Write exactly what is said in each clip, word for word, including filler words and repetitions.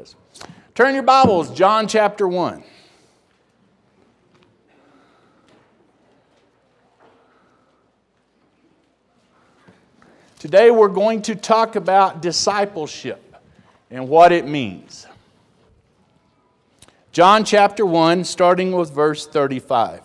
is. Turn your Bibles, John chapter one. Today we're going to talk about discipleship and what it means. John chapter one, starting with verse thirty-five.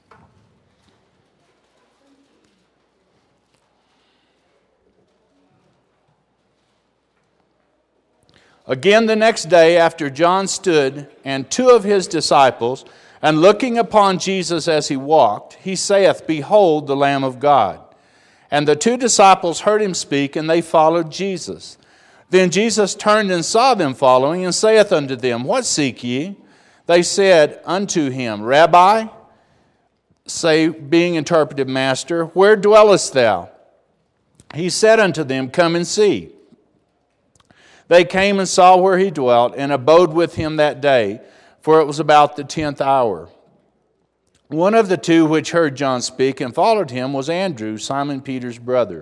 Again the next day after John stood, and two of his disciples, and looking upon Jesus as he walked, he saith, Behold the Lamb of God. And the two disciples heard him speak, and they followed Jesus. Then Jesus turned and saw them following, and saith unto them, What seek ye? They said unto him, Rabbi, say, being interpreted, Master, where dwellest thou? He said unto them, Come and see. They came and saw where he dwelt, and abode with him that day, for it was about the tenth hour. One of the two which heard John speak and followed him was Andrew, Simon Peter's brother.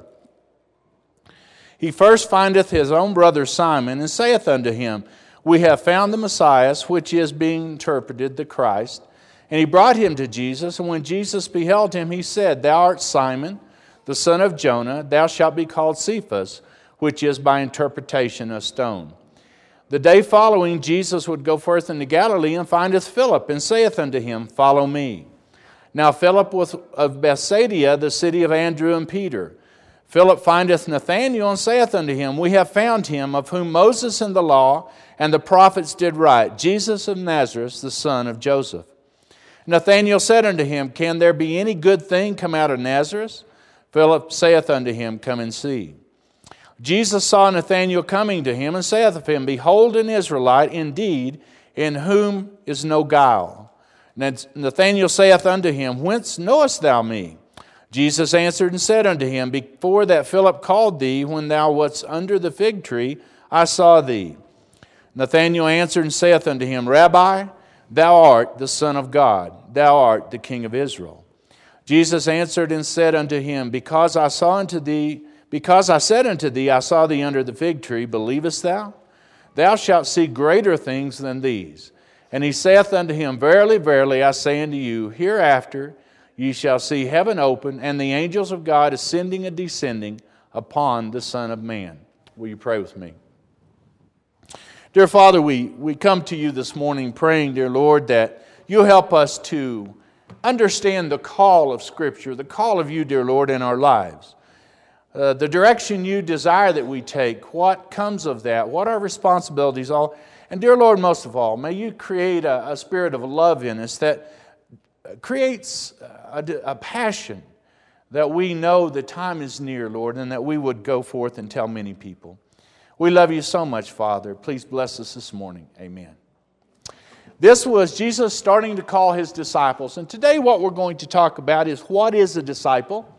He first findeth his own brother Simon, and saith unto him, We have found the Messiah, which is being interpreted the Christ. And he brought him to Jesus, and when Jesus beheld him, he said, Thou art Simon, the son of Jonah, thou shalt be called Cephas, which is by interpretation a stone. The day following, Jesus would go forth into Galilee, and findeth Philip, and saith unto him, Follow me. Now Philip was of Bethsaida, the city of Andrew and Peter. Philip findeth Nathanael, and saith unto him, We have found him, of whom Moses in the law and the prophets did write, Jesus of Nazareth, the son of Joseph. Nathanael said unto him, Can there be any good thing come out of Nazareth? Philip saith unto him, Come and see. Jesus saw Nathanael coming to him, and saith of him, Behold an Israelite indeed, in whom is no guile. Nathanael saith unto him, Whence knowest thou me? Jesus answered and said unto him, Before that Philip called thee, when thou wast under the fig tree, I saw thee. Nathanael answered and saith unto him, Rabbi, thou art the Son of God, thou art the King of Israel. Jesus answered and said unto him, Because I saw unto thee, because I said unto thee, I saw thee under the fig tree, believest thou? Thou shalt see greater things than these. And he saith unto him, Verily, verily, I say unto you, hereafter ye shall see heaven open, and the angels of God ascending and descending upon the Son of Man. Will you pray with me? Dear Father, we, we come to you this morning praying, dear Lord, that you'll help us to understand the call of Scripture, the call of you, dear Lord, in our lives. Uh, the direction you desire that we take, what comes of that, what our responsibilities are. And dear Lord, most of all, may you create a, a spirit of love in us that creates a, a passion that we know the time is near, Lord, and that we would go forth and tell many people. We love you so much, Father. Please bless us this morning. Amen. This was Jesus starting to call his disciples. And today what we're going to talk about is what is a disciple?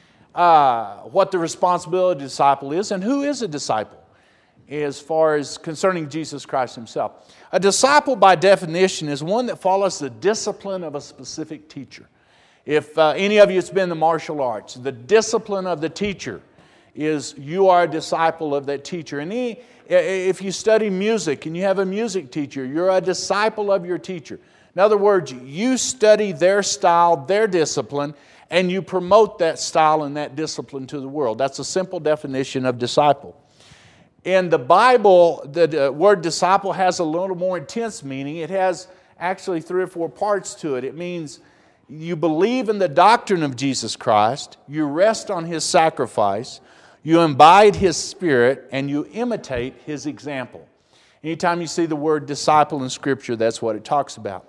Uh, what the responsibility of a disciple is, and who is a disciple as far as concerning Jesus Christ himself. A disciple, by definition, is one that follows the discipline of a specific teacher. If uh, any of you has been in the martial arts, the discipline of the teacher is you are a disciple of that teacher. And he, if you study music and you have a music teacher, you're a disciple of your teacher. In other words, you study their style, their discipline, and you promote that style and that discipline to the world. That's a simple definition of disciple. In the Bible, the word disciple has a little more intense meaning. It has actually three or four parts to it. It means you believe in the doctrine of Jesus Christ, you rest on his sacrifice, you imbibe his spirit, and you imitate his example. Anytime you see the word disciple in Scripture, that's what it talks about.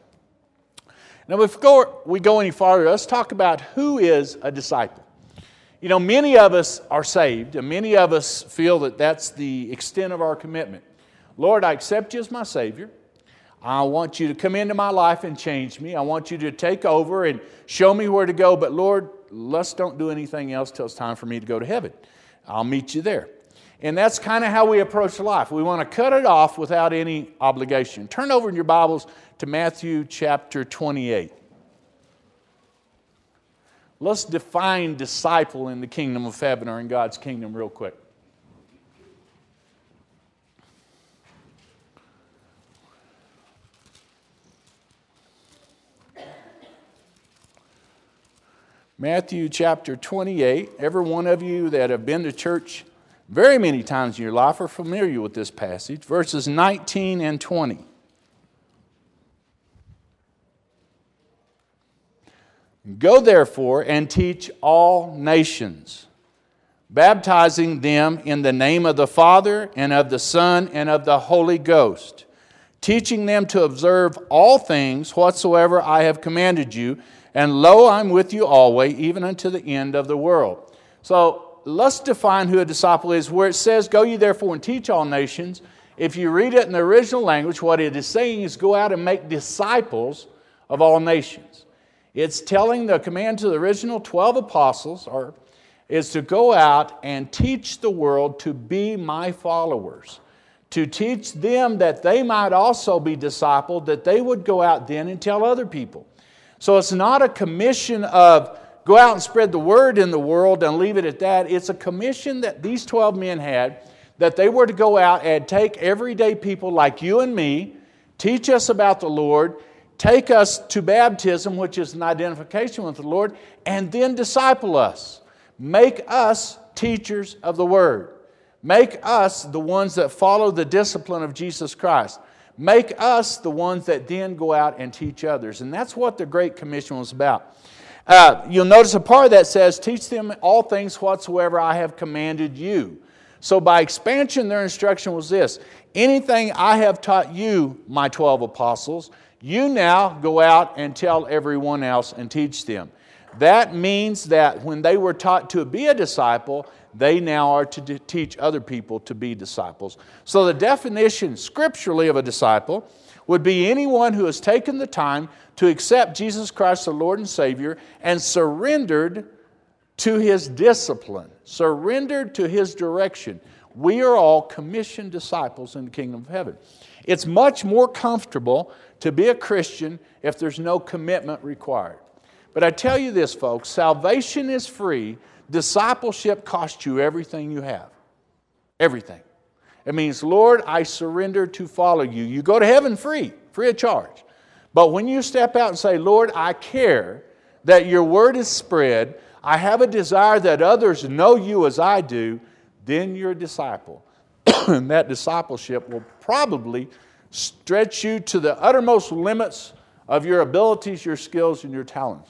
Now, before we go any farther, let's talk about who is a disciple. You know, many of us are saved, and many of us feel that that's the extent of our commitment. Lord, I accept you as my Savior. I want you to come into my life and change me. I want you to take over and show me where to go. But Lord, let's don't do anything else till it's time for me to go to heaven. I'll meet you there. And that's kind of how we approach life. We want to cut it off without any obligation. Turn over in your Bibles to Matthew chapter twenty-eight. Let's define disciple in the kingdom of heaven or in God's kingdom real quick. Matthew chapter twenty-eight. Every one of you that have been to church very many times in your life are familiar with this passage. Verses nineteen and twenty. Go therefore and teach all nations, baptizing them in the name of the Father and of the Son and of the Holy Ghost, teaching them to observe all things whatsoever I have commanded you, and lo, I'm with you always, even unto the end of the world. So let's define who a disciple is. Where it says, go ye therefore and teach all nations, if you read it in the original language, what it is saying is go out and make disciples of all nations. It's telling the command to the original twelve apostles or, is to go out and teach the world to be my followers, to teach them that they might also be discipled, that they would go out then and tell other people. So it's not a commission of go out and spread the word in the world and leave it at that. It's a commission that these twelve men had, that they were to go out and take everyday people like you and me, teach us about the Lord, take us to baptism, which is an identification with the Lord, and then disciple us. Make us teachers of the Word. Make us the ones that follow the discipline of Jesus Christ. Make us the ones that then go out and teach others. And that's what the Great Commission was about. Uh, you'll notice a part of that says, teach them all things whatsoever I have commanded you. So by expansion, their instruction was this: anything I have taught you, my twelve apostles, you now go out and tell everyone else and teach them. That means that when they were taught to be a disciple, they now are to teach other people to be disciples. So the definition scripturally of a disciple would be anyone who has taken the time to accept Jesus Christ the Lord and Savior and surrendered to His discipline, surrendered to His direction. We are all commissioned disciples in the kingdom of heaven. It's much more comfortable to be a Christian if there's no commitment required. But I tell you this, folks, salvation is free. Discipleship costs you everything you have. Everything. It means, Lord, I surrender to follow you. You go to heaven free, free of charge. But when you step out and say, Lord, I care that your word is spread, I have a desire that others know you as I do, then you're a disciple. And that discipleship will probably stretch you to the uttermost limits of your abilities, your skills, and your talents.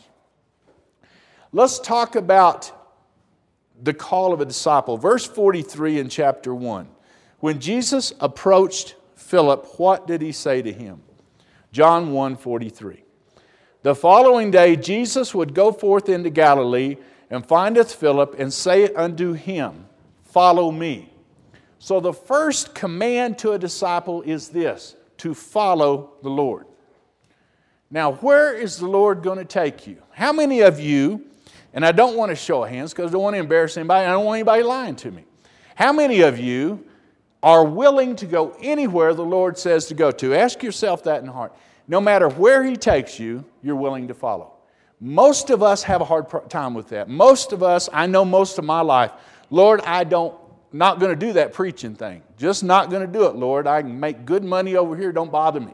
Let's talk about the call of a disciple. Verse forty-three in chapter one. When Jesus approached Philip, what did He say to him? John one forty-three. The following day Jesus would go forth into Galilee, and findeth Philip, and say unto him, follow me. So the first command to a disciple is this: to follow the Lord. Now, where is the Lord going to take you? How many of you, and I don't want to show hands because I don't want to embarrass anybody, I don't want anybody lying to me. How many of you are willing to go anywhere the Lord says to go to? Ask yourself that in the heart. No matter where He takes you, you're willing to follow. Most of us have a hard time with that. Most of us, I know most of my life, Lord, I don't, not going to do that preaching thing. Just not going to do it, Lord. I can make good money over here. Don't bother me.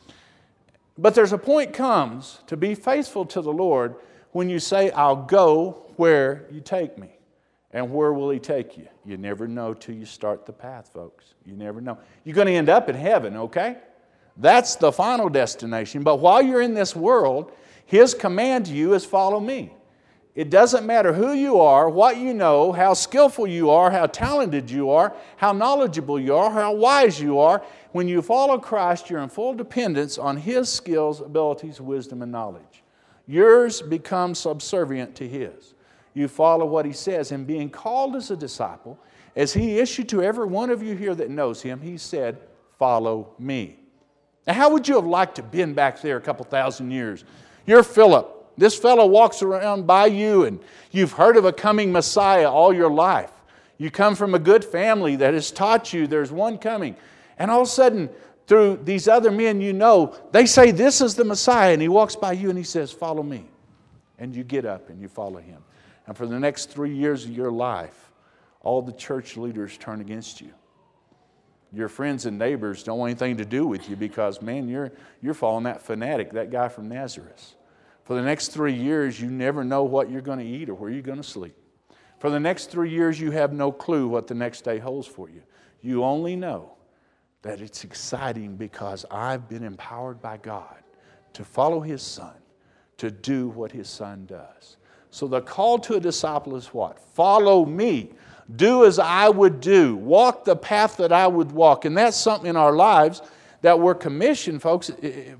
But there's a point comes to be faithful to the Lord when you say, I'll go where you take me. And where will He take you? You never know till you start the path, folks. You never know. You're going to end up in heaven, okay? That's the final destination. But while you're in this world, His command to you is follow me. It doesn't matter who you are, what you know, how skillful you are, how talented you are, how knowledgeable you are, how wise you are. When you follow Christ, you're in full dependence on His skills, abilities, wisdom, and knowledge. Yours becomes subservient to His. You follow what He says. And being called as a disciple, as He issued to every one of you here that knows Him, He said, follow me. Now, how would you have liked to have been back there a couple thousand years? You're Philip. This fellow walks around by you, and you've heard of a coming Messiah all your life. You come from a good family that has taught you there's one coming. And all of a sudden, through these other men you know, they say this is the Messiah, and He walks by you and He says, follow me. And you get up and you follow Him. And for the next three years of your life, all the church leaders turn against you. Your friends and neighbors don't want anything to do with you because, man, you're, you're following that fanatic, that guy from Nazareth. For the next three years, you never know what you're going to eat or where you're going to sleep. For the next three years, you have no clue what the next day holds for you. You only know that it's exciting because I've been empowered by God to follow His Son, to do what His Son does. So the call to a disciple is what? Follow me. Do as I would do. Walk the path that I would walk. And that's something in our lives that we're commissioned, folks.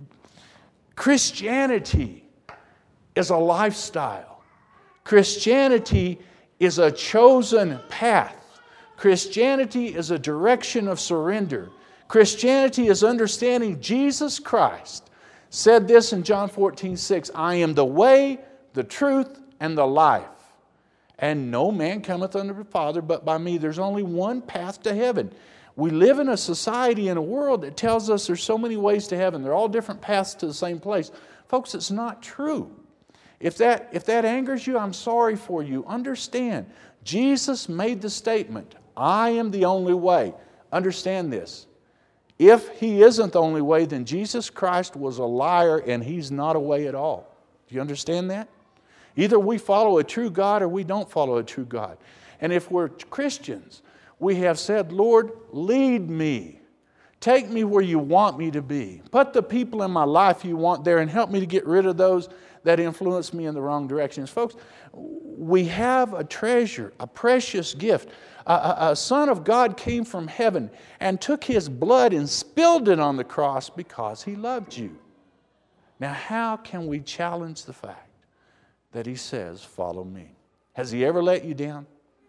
Christianity is a lifestyle. Christianity is a chosen path. Christianity is a direction of surrender. Christianity is understanding Jesus Christ said this in John fourteen six, I am the way, the truth, and the life. And no man cometh unto the Father but by me. There's only one path to heaven. We live in a society, in a world that tells us there's so many ways to heaven. They're all different paths to the same place. Folks, it's not true. If that, if that angers you, I'm sorry for you. Understand, Jesus made the statement, I am the only way. Understand this. If He isn't the only way, then Jesus Christ was a liar and He's not a way at all. Do you understand that? Either we follow a true God or we don't follow a true God. And if we're Christians, we have said, Lord, lead me. Take me where you want me to be. Put the people in my life you want there and help me to get rid of those that influence me in the wrong directions. Folks, we have a treasure, a precious gift. A, a, a Son of God came from heaven and took His blood and spilled it on the cross because He loved you. Now, how can we challenge the fact that He says, follow me? Has He ever let you down?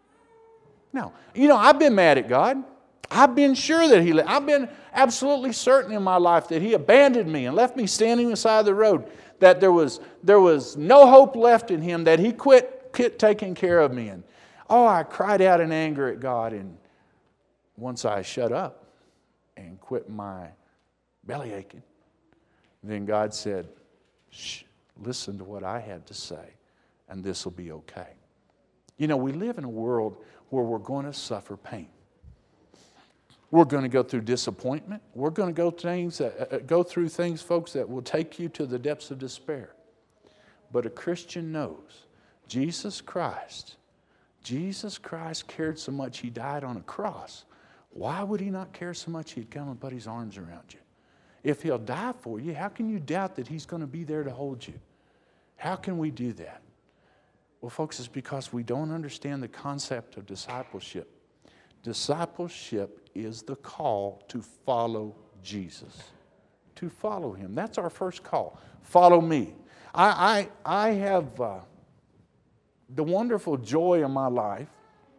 No. You know, I've been mad at God. I've been sure that He let, I've been absolutely certain in my life that He abandoned me and left me standing beside the road, that there was, there was no hope left in Him, that He quit, quit taking care of me. And oh, I cried out in anger at God, and once I shut up and quit my belly aching, then God said, shh, listen to what I had to say, and this will be okay. You know, we live in a world where we're going to suffer pain. We're going to go through disappointment. We're going to go things that, uh, go through things, folks, that will take you to the depths of despair. But a Christian knows Jesus Christ, Jesus Christ cared so much He died on a cross. Why would He not care so much He'd come and put His arms around you? If He'll die for you, how can you doubt that He's going to be there to hold you? How can we do that? Well, folks, it's because we don't understand the concept of discipleship. Discipleship is the call to follow Jesus, to follow Him. That's our first call. Follow me. I, I, I have uh, the wonderful joy in my life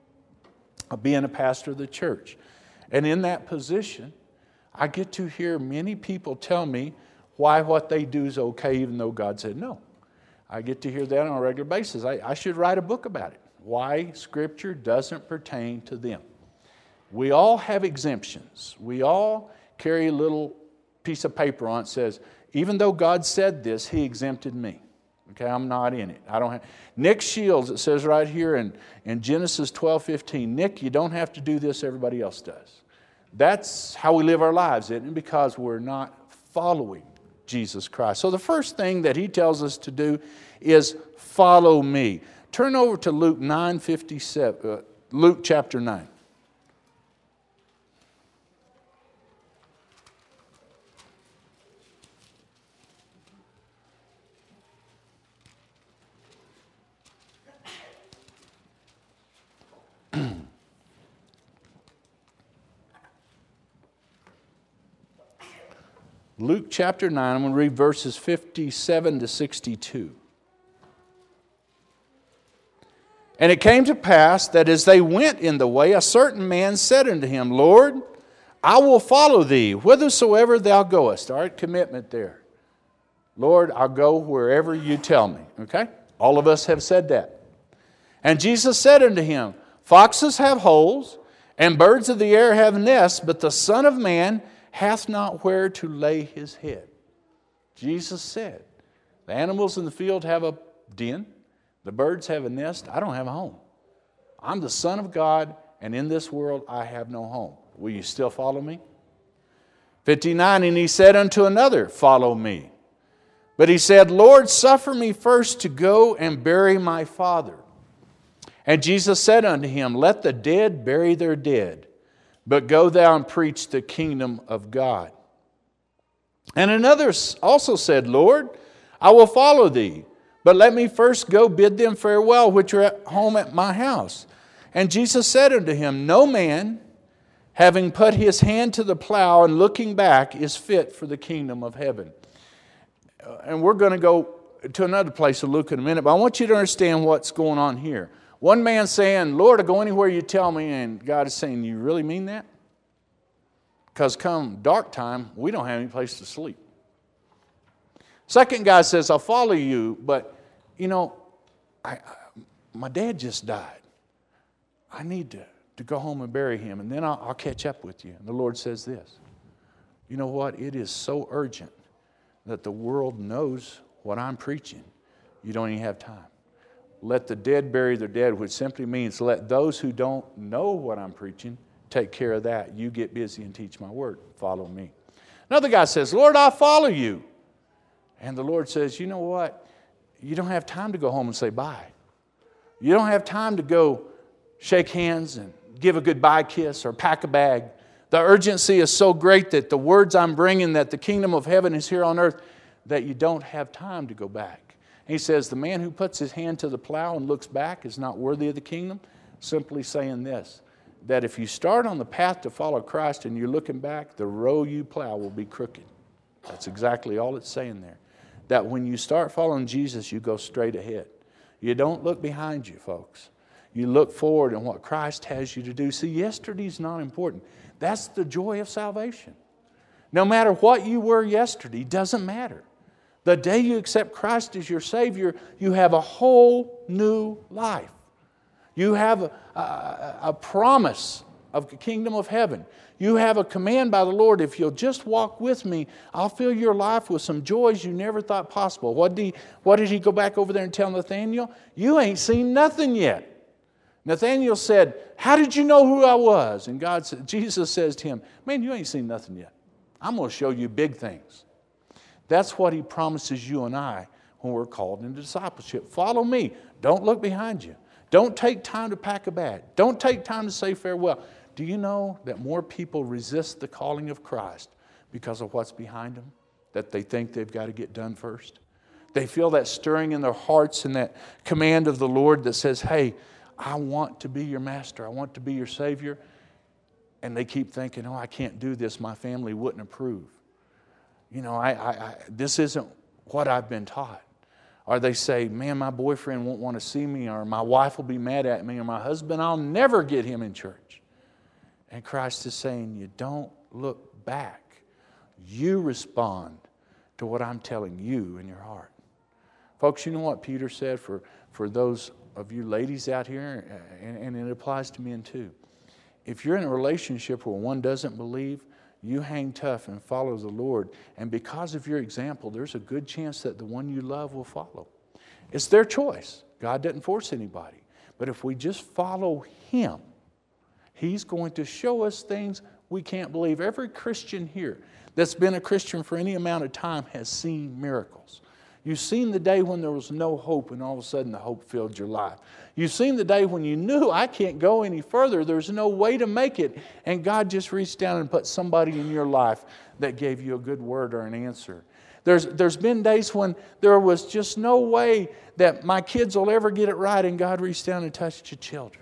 of being a pastor of the church. And in that position, I get to hear many people tell me why what they do is okay even though God said no. I get to hear that on a regular basis. I, I should write a book about it. Why Scripture doesn't pertain to them. We all have exemptions. We all carry a little piece of paper on it that says, even though God said this, He exempted me. Okay, I'm not in it. I don't have. Nick Shields, it says right here in, in Genesis twelve fifteen, Nick, you don't have to do this, everybody else does. That's how we live our lives, isn't it? Because we're not following Jesus Christ. So the first thing that He tells us to do is follow me. Turn over to Luke nine fifty-seven, uh, Luke chapter nine. Luke chapter nine, I'm going to read verses fifty-seven to sixty-two. And it came to pass that as they went in the way, a certain man said unto Him, Lord, I will follow Thee whithersoever Thou goest. All right, commitment there. Lord, I'll go wherever You tell me. Okay? All of us have said that. And Jesus said unto him, Foxes have holes, and birds of the air have nests, but the Son of Man hath not where to lay His head. Jesus said, the animals in the field have a den, the birds have a nest, I don't have a home. I'm the Son of God, and in this world I have no home. Will you still follow me? fifty-nine, and He said unto another, Follow me. But he said, Lord, suffer me first to go and bury my father. And Jesus said unto him, let the dead bury their dead, but go thou and preach the kingdom of God. And another also said, Lord, I will follow thee, but let me first go bid them farewell, which are at home at my house. And Jesus said unto him, no man, having put his hand to the plow and looking back, is fit for the kingdom of heaven. And we're going to go to another place of Luke in a minute, but I want you to understand what's going on here. One man saying, Lord, I'll go anywhere you tell me, and God is saying, you really mean that? Because come dark time, we don't have any place to sleep. Second guy says, I'll follow you, but, you know, I, I, my dad just died. I need to, to go home and bury him, and then I'll, I'll catch up with you. And the Lord says this, you know what? It is so urgent that the world knows what I'm preaching. You don't even have time. Let the dead bury their dead, which simply means let those who don't know what I'm preaching take care of that. You get busy and teach my word. Follow me. Another guy says, Lord, I'll follow you. And the Lord says, you know what? You don't have time to go home and say bye. You don't have time to go shake hands and give a goodbye kiss or pack a bag. The urgency is so great that the words I'm bringing, that the kingdom of heaven is here on earth, that you don't have time to go back. And he says, the man who puts his hand to the plow and looks back is not worthy of the kingdom. Simply saying this, that if you start on the path to follow Christ and you're looking back, the row you plow will be crooked. That's exactly all it's saying there. That when you start following Jesus, you go straight ahead. You don't look behind you, folks. You look forward in what Christ has you to do. See, yesterday's not important. That's the joy of salvation. No matter what you were yesterday, doesn't matter. The day you accept Christ as your Savior, you have a whole new life. You have a, a, a promise of the kingdom of heaven. You have a command by the Lord, if you'll just walk with me, I'll fill your life with some joys you never thought possible. What did he, what did he go back over there and tell Nathanael? You ain't seen nothing yet. Nathanael said, how did you know who I was? And God said, Jesus says to him, man, you ain't seen nothing yet. I'm going to show you big things. That's what he promises you and I when we're called into discipleship. Follow me. Don't look behind you. Don't take time to pack a bag. Don't take time to say farewell. Do you know that more people resist the calling of Christ because of what's behind them? That they think they've got to get done first? They feel that stirring in their hearts and that command of the Lord that says, hey, I want to be your master. I want to be your Savior. And they keep thinking, oh, I can't do this. My family wouldn't approve. You know, I, I, I, this isn't what I've been taught. Or they say, man, my boyfriend won't want to see me, or my wife will be mad at me, or my husband, I'll never get him in church. And Christ is saying, you don't look back. You respond to what I'm telling you in your heart. Folks, you know what Peter said for, for those of you ladies out here, and, and it applies to men too. If you're in a relationship where one doesn't believe, you hang tough and follow the Lord. And because of your example, there's a good chance that the one you love will follow. It's their choice. God doesn't force anybody. But if we just follow Him, He's going to show us things we can't believe. Every Christian here that's been a Christian for any amount of time has seen miracles. You've seen the day when there was no hope and all of a sudden the hope filled your life. You've seen the day when you knew I can't go any further. There's no way to make it. And God just reached down and put somebody in your life that gave you a good word or an answer. There's, there's been days when there was just no way that my kids will ever get it right, and God reached down and touched your children.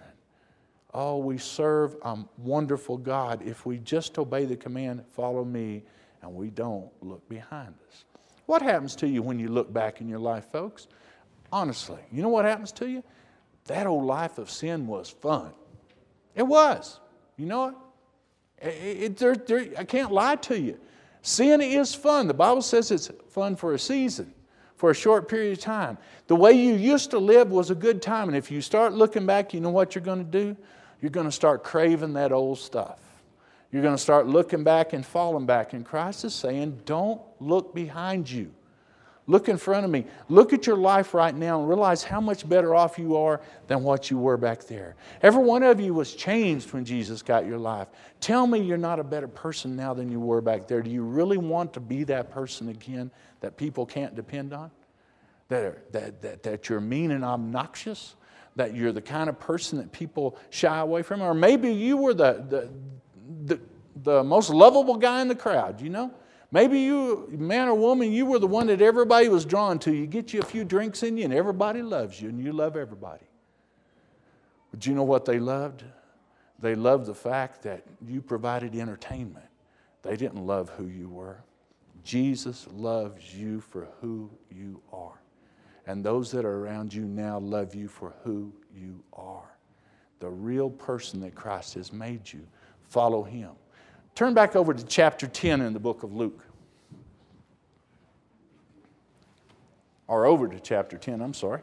Oh, we serve a wonderful God if we just obey the command, follow me, and we don't look behind us. What happens to you when you look back in your life, folks? Honestly, you know what happens to you? That old life of sin was fun. It was. You know it? it, it there, there, I can't lie to you. Sin is fun. The Bible says it's fun for a season, for a short period of time. The way you used to live was a good time. And if you start looking back, you know what you're going to do? You're going to start craving that old stuff. You're going to start looking back and falling back. And Christ is saying, don't look behind you. Look in front of me. Look at your life right now and realize how much better off you are than what you were back there. Every one of you was changed when Jesus got your life. Tell me you're not a better person now than you were back there. Do you really want to be that person again that people can't depend on? That, are, that, that, that you're mean and obnoxious? That you're the kind of person that people shy away from? Or maybe you were the, the, the, the most lovable guy in the crowd, you know? Maybe you, man or woman, you were the one that everybody was drawn to. You get you a few drinks in you and everybody loves you and you love everybody. But you know what they loved? They loved the fact that you provided entertainment. They didn't love who you were. Jesus loves you for who you are. And those that are around you now love you for who you are. The real person that Christ has made you. Follow Him. Turn back over to chapter ten in the book of Luke. Or over to chapter ten, I'm sorry.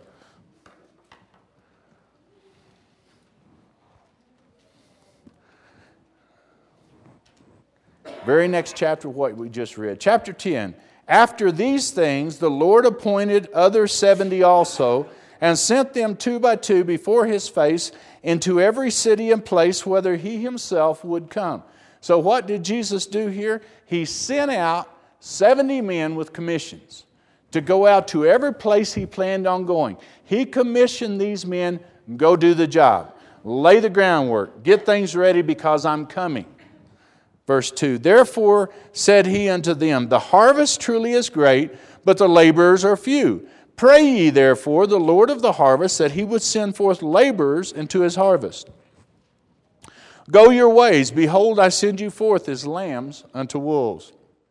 Very next chapter, what we just read. Chapter ten. After these things, the Lord appointed other seventy also, and sent them two by two before His face into every city and place whither He Himself would come. So what did Jesus do here? He sent out seventy men with commissions to go out to every place He planned on going. He commissioned these men, go do the job. Lay the groundwork. Get things ready because I'm coming. Verse two, therefore said He unto them, the harvest truly is great, but the laborers are few. Pray ye therefore the Lord of the harvest that He would send forth laborers into His harvest. Go your ways, behold, I send you forth as lambs unto wolves.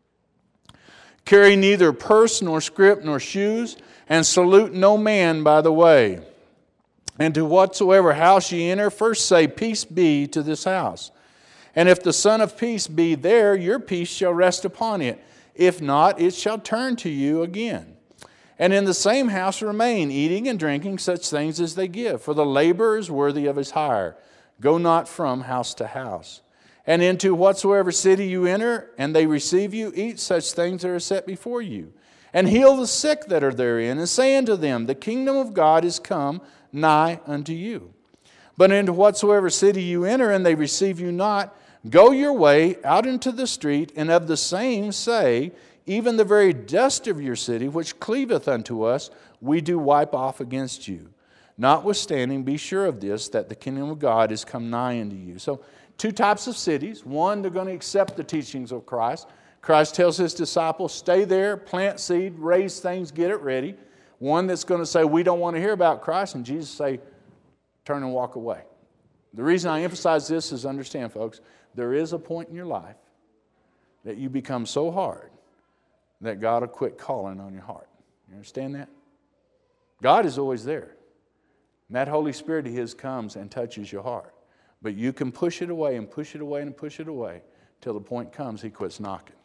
Carry neither purse nor scrip nor shoes, and salute no man by the way. And to whatsoever house ye enter, first say, peace be to this house. And if the Son of Peace be there, your peace shall rest upon it. If not, it shall turn to you again. And in the same house remain, eating and drinking such things as they give, for the laborer is worthy of his hire. Go not from house to house. And into whatsoever city you enter, and they receive you, eat such things that are set before you. And heal the sick that are therein, and say unto them, the kingdom of God is come nigh unto you. But into whatsoever city you enter, and they receive you not, go your way out into the street, and of the same say, even the very dust of your city, which cleaveth unto us, we do wipe off against you. Notwithstanding, be sure of this, that the kingdom of God is come nigh unto you. So, two types of cities. One, they're going to accept the teachings of Christ. Christ tells His disciples, stay there, plant seed, raise things, get it ready. One that's going to say, we don't want to hear about Christ, and Jesus say, turn and walk away. The reason I emphasize this is understand, folks, there is a point in your life that you become so hard that God will quit calling on your heart. You understand that? God is always there. And that Holy Spirit of His comes and touches your heart. But you can push it away and push it away and push it away till the point comes He quits knocking.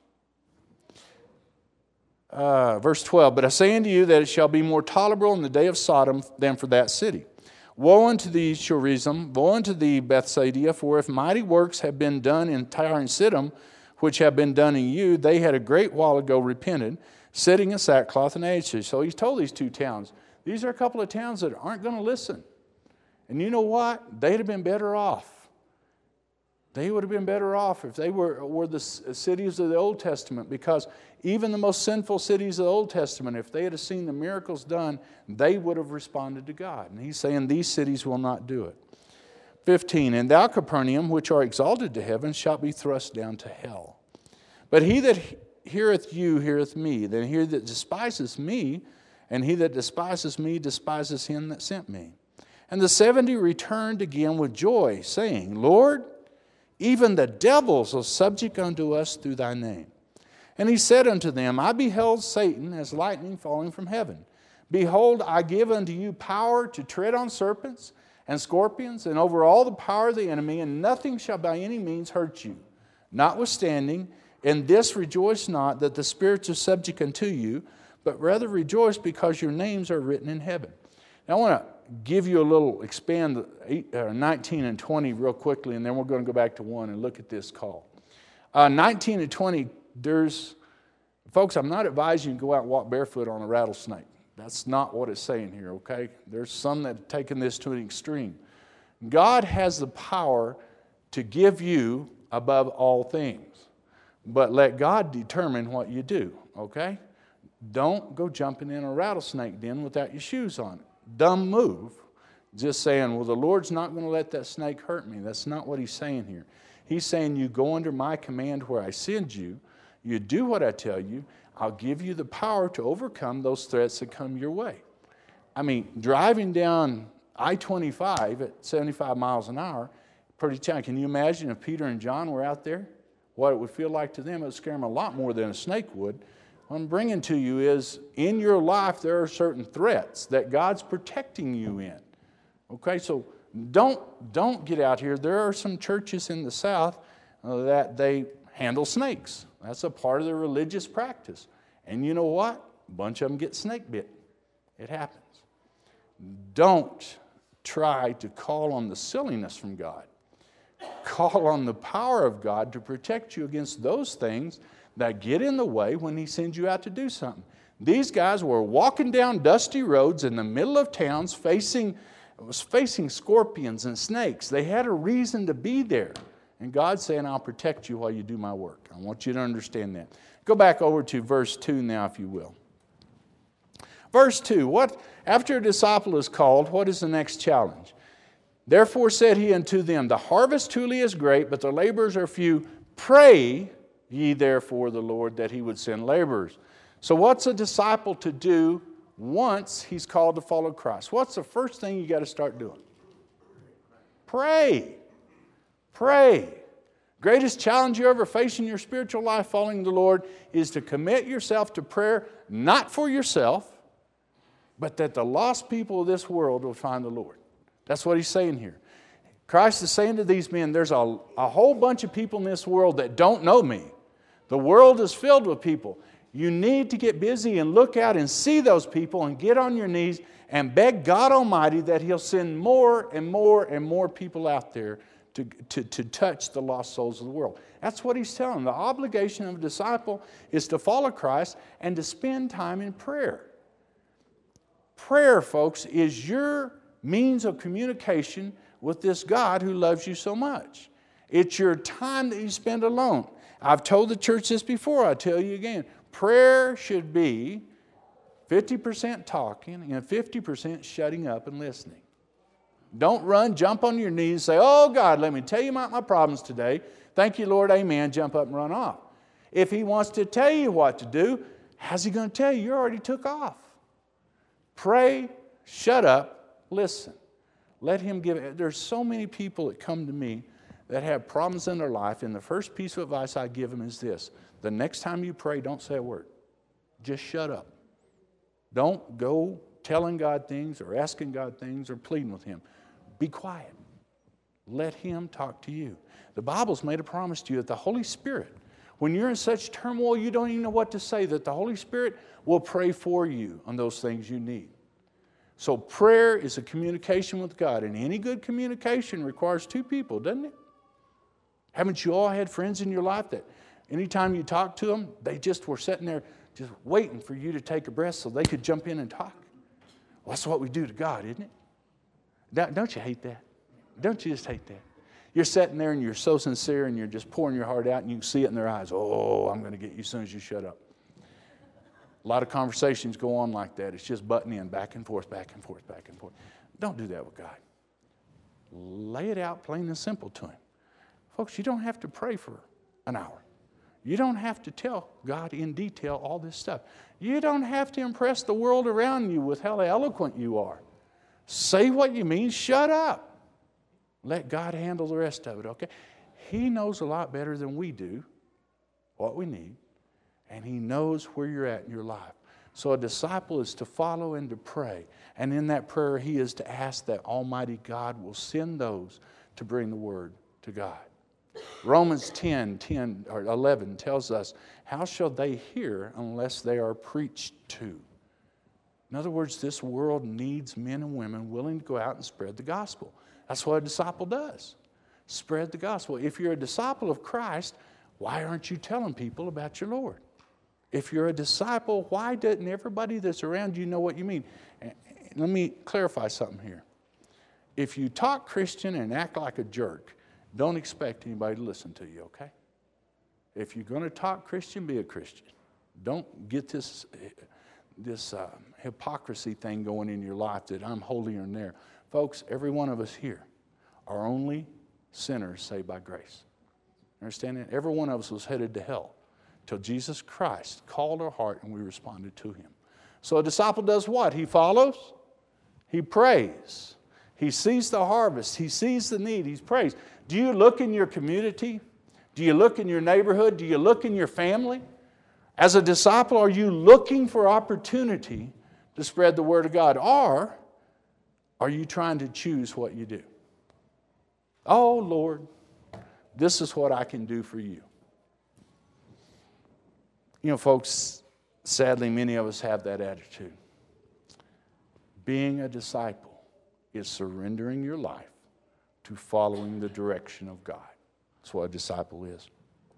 Uh, verse twelve, but I say unto you that it shall be more tolerable in the day of Sodom than for that city. Woe unto thee, Chorazin! Woe unto thee, Bethsaida! For if mighty works have been done in Tyre and Sidon, which have been done in you, they had a great while ago repented, sitting in sackcloth and ashes. So He's told these two towns, these are a couple of towns that aren't going to listen. And you know what? They'd have been better off. They would have been better off if they were, were the cities of the Old Testament, because even the most sinful cities of the Old Testament, if they had seen the miracles done, they would have responded to God. And He's saying these cities will not do it. fifteen, and thou, Capernaum, which are exalted to heaven, shalt be thrust down to hell. But he that heareth you heareth me. Then he that despiseth me, and he that despises me despises him that sent me. And the seventy returned again with joy, saying, Lord, even the devils are subject unto us through thy name. And he said unto them, I beheld Satan as lightning falling from heaven. Behold, I give unto you power to tread on serpents and scorpions, and over all the power of the enemy, and nothing shall by any means hurt you. Notwithstanding, in this rejoice not that the spirits are subject unto you, but rather rejoice because your names are written in heaven. Now I want to give you a little, expand eight, uh, nineteen and twenty real quickly, and then we're going to go back to one and look at this call. Uh, nineteen and twenty, there's Folks, I'm not advising you to go out and walk barefoot on a rattlesnake. That's not what it's saying here, okay? There's some that have taken this to an extreme. God has the power to give you above all things. But let God determine what you do, okay? Don't go jumping in a rattlesnake den without your shoes on. Dumb move. Just saying, well, the Lord's not going to let that snake hurt me. That's not what he's saying here. He's saying, you go under my command where I send you. You do what I tell you. I'll give you the power to overcome those threats that come your way. I mean, driving down I twenty-five at seventy-five miles an hour, pretty challenging. Can you imagine if Peter and John were out there? What it would feel like to them? It would scare them a lot more than a snake would. What I'm bringing to you is, in your life, there are certain threats that God's protecting you in. Okay, so don't, don't get out here. There are some churches in the South uh, that they handle snakes. That's a part of their religious practice. And you know what? A bunch of them get snake bit. It happens. Don't try to call on the silliness from God. Call on the power of God to protect you against those things that get in the way when he sends you out to do something. These guys were walking down dusty roads in the middle of towns facing, was facing scorpions and snakes. They had a reason to be there. And God's saying, I'll protect you while you do my work. I want you to understand that. Go back over to verse two now, if you will. Verse two, what, after a disciple is called, what is the next challenge? Therefore said he unto them, the harvest truly is great, but the laborers are few. Pray ye therefore the Lord that he would send laborers. So what's a disciple to do once he's called to follow Christ? What's the first thing you got to start doing? Pray. Pray. Greatest challenge you ever face in your spiritual life following the Lord is to commit yourself to prayer, not for yourself, but that the lost people of this world will find the Lord. That's what he's saying here. Christ is saying to these men, there's a, a whole bunch of people in this world that don't know me. The world is filled with people. You need to get busy and look out and see those people and get on your knees and beg God Almighty that he'll send more and more and more people out there to, to, to touch the lost souls of the world. That's what he's telling them. The obligation of a disciple is to follow Christ and to spend time in prayer. Prayer, folks, is your means of communication with this God who loves you so much. It's your time that you spend alone. I've told the church this before, I'll tell you again. Prayer should be fifty percent talking and fifty percent shutting up and listening. Don't run, jump on your knees and say, oh God, let me tell you about my problems today. Thank you, Lord, amen, jump up and run off. If he wants to tell you what to do, how's he going to tell you? You already took off. Pray, shut up, listen. Let him give it. There's so many people that come to me that have problems in their life, and the first piece of advice I give them is this. The next time you pray, don't say a word. Just shut up. Don't go telling God things or asking God things or pleading with him. Be quiet. Let him talk to you. The Bible's made a promise to you that the Holy Spirit, when you're in such turmoil you don't even know what to say, that the Holy Spirit will pray for you on those things you need. So prayer is a communication with God, and any good communication requires two people, doesn't it? Haven't you all had friends in your life that anytime you talk to them, they just were sitting there just waiting for you to take a breath so they could jump in and talk? Well, that's what we do to God, isn't it? Don't you hate that? Don't you just hate that? You're sitting there and you're so sincere and you're just pouring your heart out and you can see it in their eyes. Oh, I'm going to get you as soon as you shut up. A lot of conversations go on like that. It's just butting in, back and forth, back and forth, back and forth. Don't do that with God. Lay it out plain and simple to him. Folks, you don't have to pray for an hour. You don't have to tell God in detail all this stuff. You don't have to impress the world around you with how eloquent you are. Say what you mean, shut up. Let God handle the rest of it, okay? He knows a lot better than we do what we need, and he knows where you're at in your life. So a disciple is to follow and to pray. And in that prayer, he is to ask that Almighty God will send those to bring the word to God. Romans ten, ten or eleven tells us, how shall they hear unless they are preached to? In other words, this world needs men and women willing to go out and spread the gospel. That's what a disciple does. Spread the gospel. If you're a disciple of Christ, why aren't you telling people about your Lord? If you're a disciple, why doesn't everybody that's around you know what you mean? Let me clarify something here. If you talk Christian and act like a jerk, don't expect anybody to listen to you, okay? If you're going to talk Christian, be a Christian. Don't get this, this uh, hypocrisy thing going in your life that I'm holier than there. Folks, every one of us here are only sinners saved by grace. Understand that? Every one of us was headed to hell till Jesus Christ called our heart and we responded to him. So a disciple does what? He follows. He prays. He sees the harvest. He sees the need. He prays. Do you look in your community? Do you look in your neighborhood? Do you look in your family? As a disciple, are you looking for opportunity to spread the word of God? Or are you trying to choose what you do? Oh, Lord, this is what I can do for you. You know, folks, sadly, many of us have that attitude. Being a disciple is surrendering your life to following the direction of God. That's what a disciple is.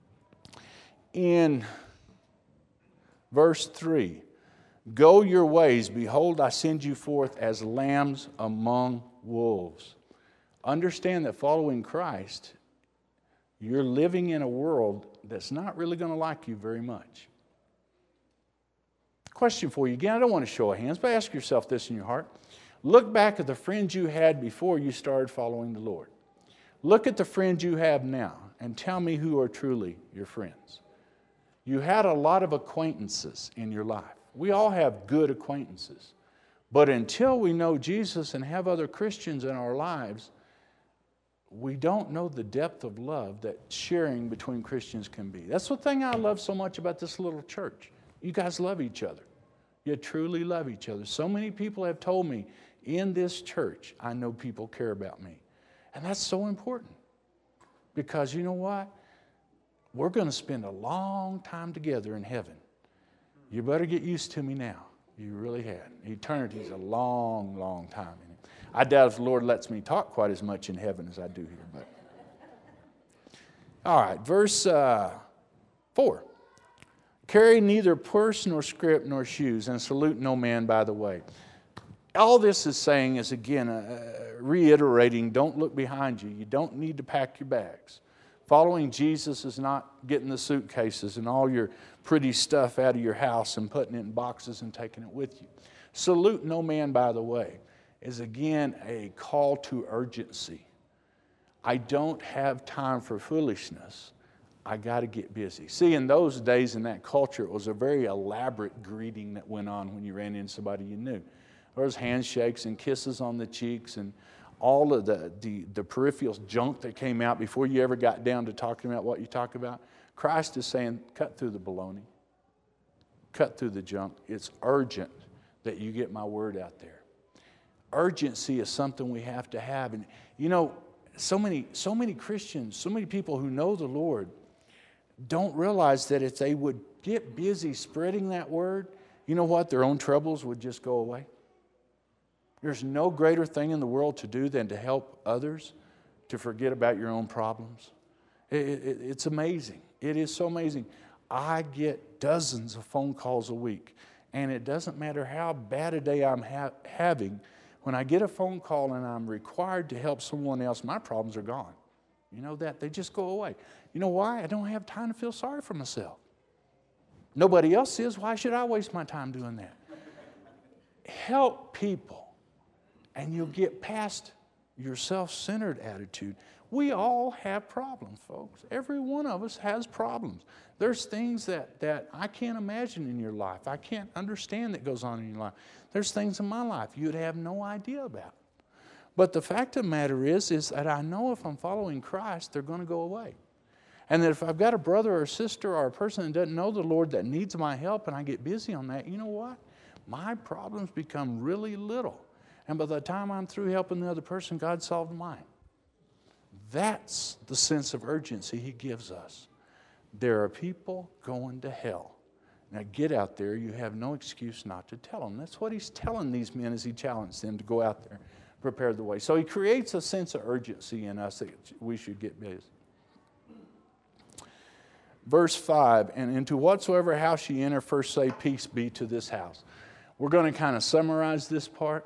In verse three, go your ways, behold, I send you forth as lambs among wolves. Understand that following Christ, you're living in a world that's not really going to like you very much. Question for you again, I don't want to show of hands, but ask yourself this in your heart. Look back at the friends you had before you started following the Lord. Look at the friends you have now and tell me who are truly your friends. You had a lot of acquaintances in your life. We all have good acquaintances. But until we know Jesus and have other Christians in our lives, we don't know the depth of love that sharing between Christians can be. That's the thing I love so much about this little church. You guys love each other. You truly love each other. So many people have told me, in this church, I know people care about me. And that's so important. Because you know what? We're going to spend a long time together in heaven. You better get used to me now. You really had. Eternity's a long, long time. I doubt if the Lord lets me talk quite as much in heaven as I do here. But all right, verse uh, four. Carry neither purse nor scrip nor shoes, and salute no man by the way. All this is saying is, again, uh, reiterating, don't look behind you. You don't need to pack your bags. Following Jesus is not getting the suitcases and all your pretty stuff out of your house and putting it in boxes and taking it with you. Salute no man by the way is, again, a call to urgency. I don't have time for foolishness. I got to get busy. See, in those days, in that culture, it was a very elaborate greeting that went on when you ran into somebody you knew. There was handshakes and kisses on the cheeks and all of the, the, the peripheral junk that came out before you ever got down to talking about what you talk about. Christ is saying, cut through the baloney. Cut through the junk. It's urgent that you get my word out there. Urgency is something we have to have. And, you know, so many, so many Christians, so many people who know the Lord don't realize that if they would get busy spreading that word, you know what? Their own troubles would just go away. There's no greater thing in the world to do than to help others to forget about your own problems. It, it, it's amazing. It is so amazing. I get dozens of phone calls a week, and it doesn't matter how bad a day I'm ha- having. When I get a phone call and I'm required to help someone else, my problems are gone. You know that? They just go away. You know why? I don't have time to feel sorry for myself. Nobody else is. Why should I waste my time doing that? Help people, and you'll get past your self-centered attitude. We all have problems, folks. Every one of us has problems. There's things that, that I can't imagine in your life. I can't understand that goes on in your life. There's things in my life you'd have no idea about. But the fact of the matter is, is that I know if I'm following Christ, they're going to go away. And that if I've got a brother or a sister or a person that doesn't know the Lord that needs my help and I get busy on that, you know what? My problems become really little. And by the time I'm through helping the other person, God solved mine. That's the sense of urgency He gives us. There are people going to hell. Now get out there. You have no excuse not to tell them. That's what He's telling these men as He challenged them to go out there, prepare the way. So He creates a sense of urgency in us that we should get busy. verse five, and into whatsoever house ye enter, first say, peace be to this house. We're going to kind of summarize this part.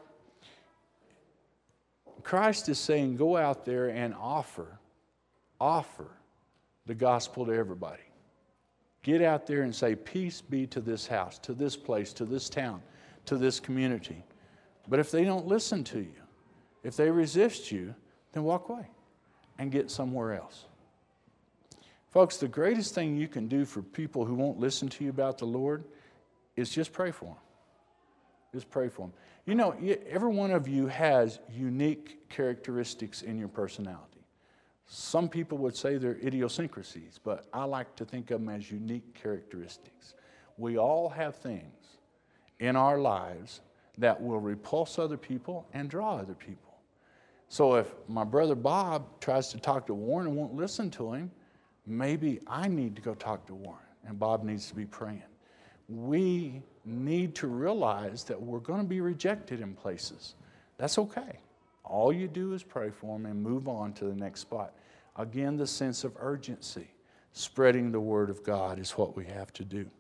Christ is saying, go out there and offer, offer the gospel to everybody. Get out there and say, peace be to this house, to this place, to this town, to this community. But if they don't listen to you, if they resist you, then walk away and get somewhere else. Folks, the greatest thing you can do for people who won't listen to you about the Lord is just pray for them. Just pray for them. You know, every one of you has unique characteristics in your personality. Some people would say they're idiosyncrasies, but I like to think of them as unique characteristics. We all have things in our lives that will repulse other people and draw other people. So if my brother Bob tries to talk to Warren and won't listen to him, maybe I need to go talk to Warren, and Bob needs to be praying. We need to realize that we're going to be rejected in places. That's okay. All you do is pray for them and move on to the next spot. Again, the sense of urgency. Spreading the word of God is what we have to do.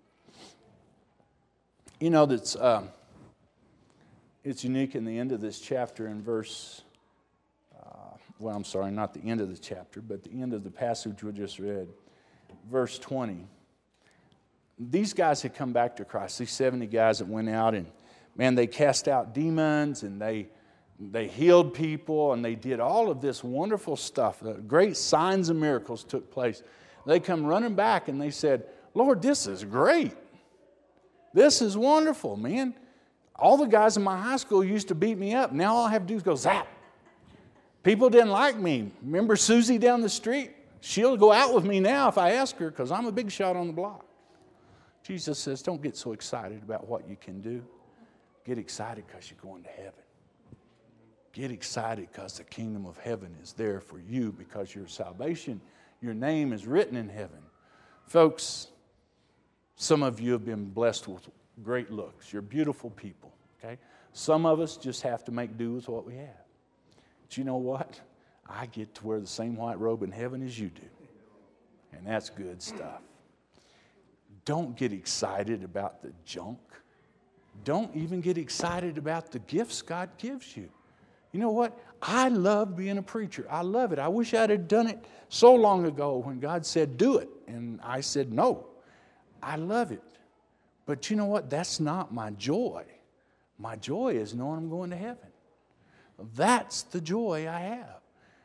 You know, that's um, it's unique in the end of this chapter in verse, uh, well, I'm sorry, not the end of the chapter, but the end of the passage we just read, verse twenty. These guys had come back to Christ, these seventy guys that went out and, man, they cast out demons and they they healed people and they did all of this wonderful stuff. Great signs and miracles took place. They come running back and they said, Lord, this is great. This is wonderful, man. All the guys in my high school used to beat me up. Now all I have to do is go zap. People didn't like me. Remember Susie down the street? She'll go out with me now if I ask her because I'm a big shot on the block. Jesus says, don't get so excited about what you can do. Get excited because you're going to heaven. Get excited because the kingdom of heaven is there for you because your salvation, your name is written in heaven. Folks, some of you have been blessed with great looks. You're beautiful people, okay? Some of us just have to make do with what we have. But you know what? I get to wear the same white robe in heaven as you do. And that's good stuff. Don't get excited about the junk. Don't even get excited about the gifts God gives you. You know what? I love being a preacher. I love it. I wish I'd have done it so long ago when God said, do it. And I said, no. I love it. But you know what? That's not my joy. My joy is knowing I'm going to heaven. That's the joy I have.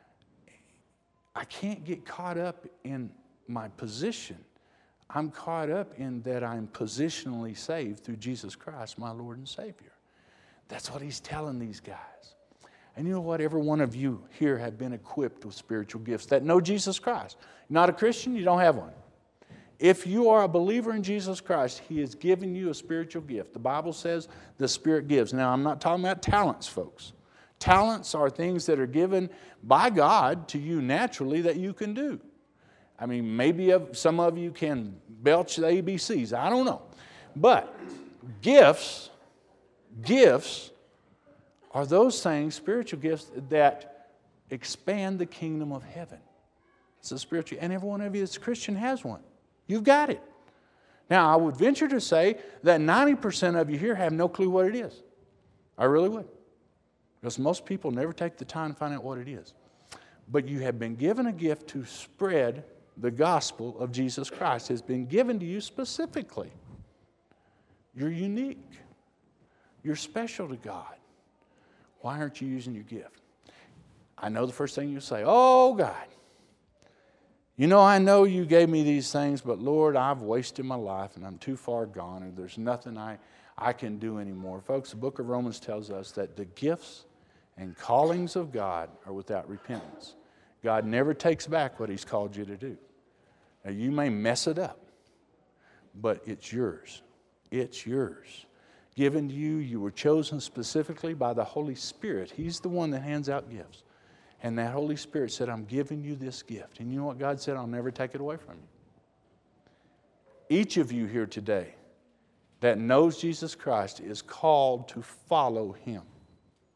I can't get caught up in my position. I'm caught up in that I'm positionally saved through Jesus Christ, my Lord and Savior. That's what he's telling these guys. And you know what? Every one of you here have been equipped with spiritual gifts that know Jesus Christ. You're not a Christian, you don't have one. If you are a believer in Jesus Christ, he has given you a spiritual gift. The Bible says the Spirit gives. Now, I'm not talking about talents, folks. Talents are things that are given by God to you naturally that you can do. I mean, maybe some of you can belch the A B Cs. I don't know. But gifts, gifts are those things, spiritual gifts, that expand the kingdom of heaven. It's a spiritual, and every one of you that's a Christian has one. You've got it. Now, I would venture to say that ninety percent of you here have no clue what it is. I really would. Because most people never take the time to find out what it is. But you have been given a gift to spread the gospel of Jesus Christ. Has been given to you specifically. You're unique. You're special to God. Why aren't you using your gift? I know the first thing you say, oh God, you know, I know you gave me these things, but Lord, I've wasted my life and I'm too far gone and there's nothing I, I can do anymore. Folks, the book of Romans tells us that the gifts and callings of God are without repentance. God never takes back what he's called you to do. Now, you may mess it up, but it's yours. It's yours. Given to you, you were chosen specifically by the Holy Spirit. He's the one that hands out gifts. And that Holy Spirit said, I'm giving you this gift. And you know what God said? I'll never take it away from you. Each of you here today that knows Jesus Christ is called to follow him.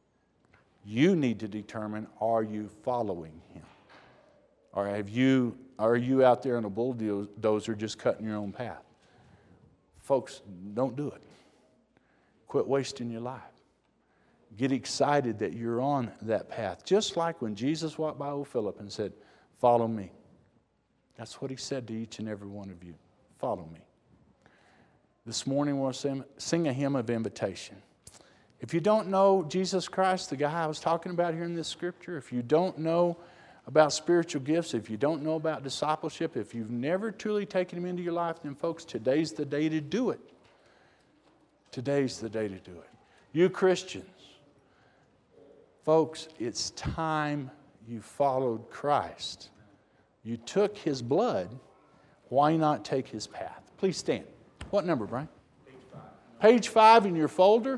You need to determine, are you following him? Or have you Or are you out there in a bulldozer just cutting your own path? Folks, don't do it. Quit wasting your life. Get excited that you're on that path. Just like when Jesus walked by old Philip and said, follow me. That's what he said to each and every one of you. Follow me. This morning we'll sing a hymn of invitation. If you don't know Jesus Christ, the guy I was talking about here in this scripture, if you don't know about spiritual gifts, if you don't know about discipleship, if you've never truly taken him into your life, then folks, today's the day to do it. Today's the day to do it. You Christians, folks, it's time you followed Christ. You took his blood. Why not take his path? Please stand. What number, Brian? Page five. Page five in your folder.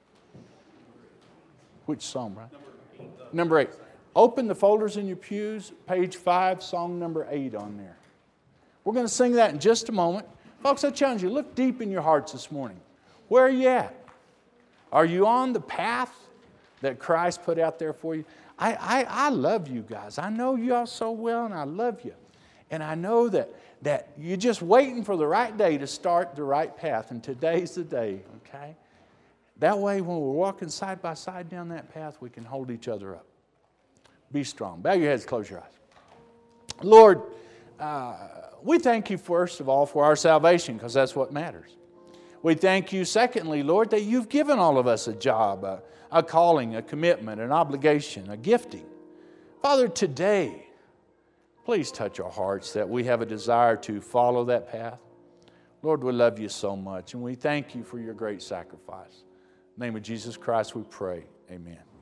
Which song, Brian? Number eight. Number eight. Open the folders in your pews. Page five, song number eight on there. We're going to sing that in just a moment. Folks, I challenge you, look deep in your hearts this morning. Where are you at? Are you on the path that Christ put out there for you? I, I, I love you guys. I know you all so well, and I love you. And I know that, that you're just waiting for the right day to start the right path, and today's the day, okay? That way, when we're walking side by side down that path, we can hold each other up. Be strong. Bow your heads, close your eyes. Lord, uh, we thank you, first of all, for our salvation, because that's what matters. We thank you, secondly, Lord, that you've given all of us a job, a, a calling, a commitment, an obligation, a gifting. Father, today, please touch our hearts that we have a desire to follow that path. Lord, we love you so much, and we thank you for your great sacrifice. In the name of Jesus Christ we pray. Amen.